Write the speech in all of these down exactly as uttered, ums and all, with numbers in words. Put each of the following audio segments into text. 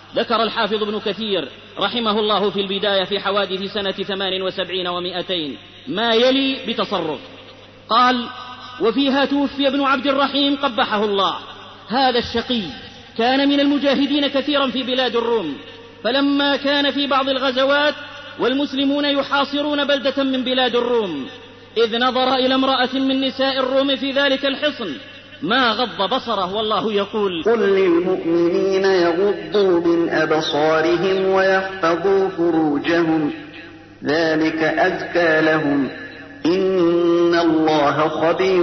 ذكر الحافظ ابن كثير رحمه الله في البداية في حوادث سنة ثمان وسبعين ومائتين ما يلي بتصرف. قال: وفيها توفي ابن عبد الرحيم قبحه الله. هذا الشقي كان من المجاهدين كثيرا في بلاد الروم، فلما كان في بعض الغزوات والمسلمون يحاصرون بلدة من بلاد الروم، إذ نظر إلى امرأة من نساء الروم في ذلك الحصن ما غض بصره، والله يقول: قل للمؤمنين يغضوا من أبصارهم ويحفظوا فروجهم ذلك أزكى لهم إن الله خبير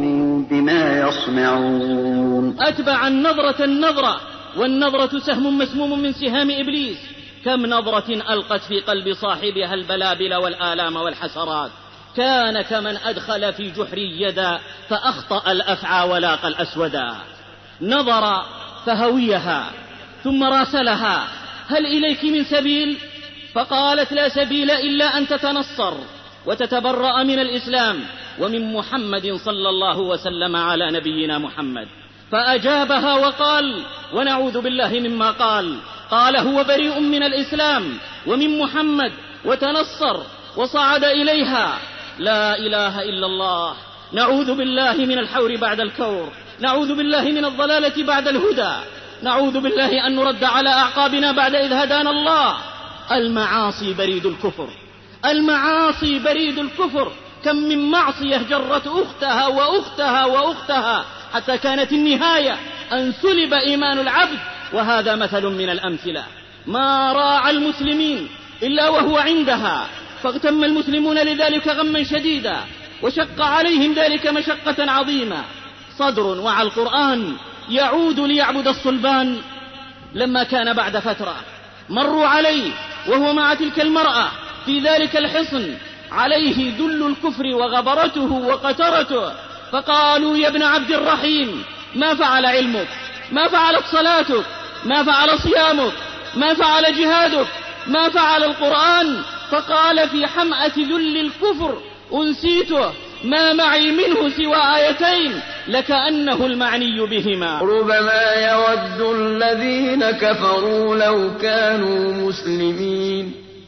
بما يصنعون. أتبع النظرة النظرة، والنظرة سهم مسموم من سهام إبليس، كم نظرة ألقت في قلب صاحبها البلابل والآلام والحسرات. كان كمن أدخل في جحر يدا فأخطأ الأفعى ولاق الأسودا. نظر فهويها ثم راسلها: هل إليك من سبيل؟ فقالت: لا سبيل إلا أن تتنصر وتتبرأ من الإسلام ومن محمد صلى الله وسلم على نبينا محمد. فأجابها وقال: ونعوذ بالله مما قال. قال: هو بريء من الإسلام ومن محمد، وتنصر وصعد إليها. لا إله إلا الله. نعوذ بالله من الحور بعد الكور، نعوذ بالله من الضلالة بعد الهدى، نعوذ بالله أن نرد على أعقابنا بعد إذ هدانا الله. المعاصي بريد الكفر، المعاصي بريد الكفر. كم من معصية جرت أختها وأختها وأختها حتى كانت النهاية أن سلب إيمان العبد. وهذا مثل من الأمثلة. ما راعى المسلمين إلا وهو عندها، فاغتم المسلمون لذلك غما شديدا، وشق عليهم ذلك مشقة عظيمة. صدر وعى القرآن يعود ليعبد الصلبان. لما كان بعد فترة مروا عليه وهو مع تلك المرأة في ذلك الحصن، عليه ذل الكفر وغبرته وقترته، فقالوا: يا ابن عبد الرحيم، ما فعل علمك؟ ما فعلت صلاتك؟ ما فعل صيامك؟ ما فعل جهادك؟ ما فعل القرآن؟ فقال في حمأة ذل الكفر: أنسيته، ما معي منه سوى آيتين لكأنه المعني بهما. ربما يود الذين كفروا لو كانوا مسلمين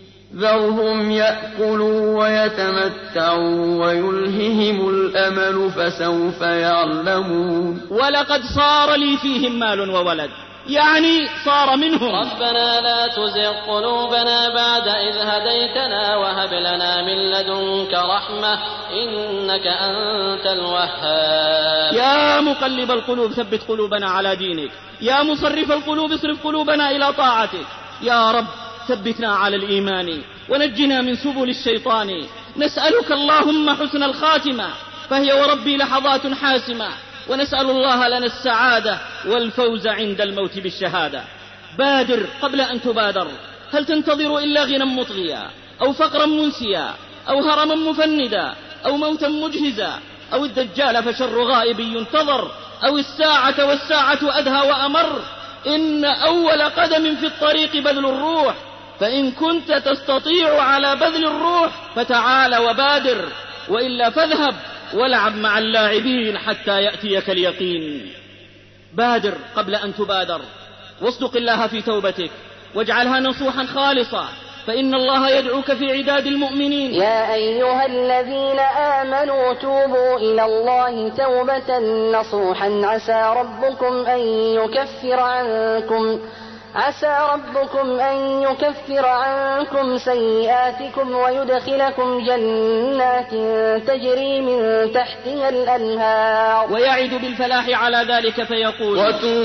ذرهم يأكلوا ويتمتعوا ويلههم الأمل فسوف يعلمون. ولقد صار لي فيهم مال وولد، يعني صار منهم. ربنا لا تزغ قلوبنا بعد إذ هديتنا وهب لنا من لدنك رحمة إنك أنت الوهاب. يا مقلب القلوب ثبت قلوبنا على دينك، يا مصرف القلوب اصرف قلوبنا إلى طاعتك. يا رب ثبتنا على الإيمان ونجنا من سبل الشيطان. نسألك اللهم حسن الخاتمة، فهي وربي لحظات حاسمة، ونسأل الله لنا السعادة والفوز عند الموت بالشهادة. بادر قبل أن تبادر. هل تنتظر إلا غنى مطغيا أو فقرا منسيا أو هرما مفندا أو موتا مجهزا أو الدجال فشر غائب ينتظر أو الساعة والساعة أدهى وأمر؟ إن أول قدم في الطريق بذل الروح، فإن كنت تستطيع على بذل الروح فتعال وبادر، وإلا فاذهب والعب مع اللاعبين حتى يأتيك اليقين. بادر قبل أن تبادر، واصدق الله في توبتك واجعلها نصوحا خالصة، فإن الله يدعوك في عداد المؤمنين. يا أيها الذين آمنوا توبوا إلى الله توبة نصوحا عسى ربكم أن يكفر عنكم عسى ربكم أن يكفر عنكم سيئاتكم ويدخلكم جنات تجري من تحتها الأنهار. ويعد بالفلاح على ذلك فيقول: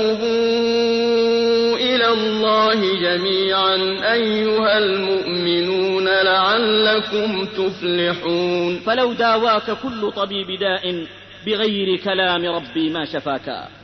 وتوبوا إلى الله جميعا أيها المؤمنون لعلكم تفلحون. فلو داواك كل طبيب داء بغير كلام ربي ما شفاك.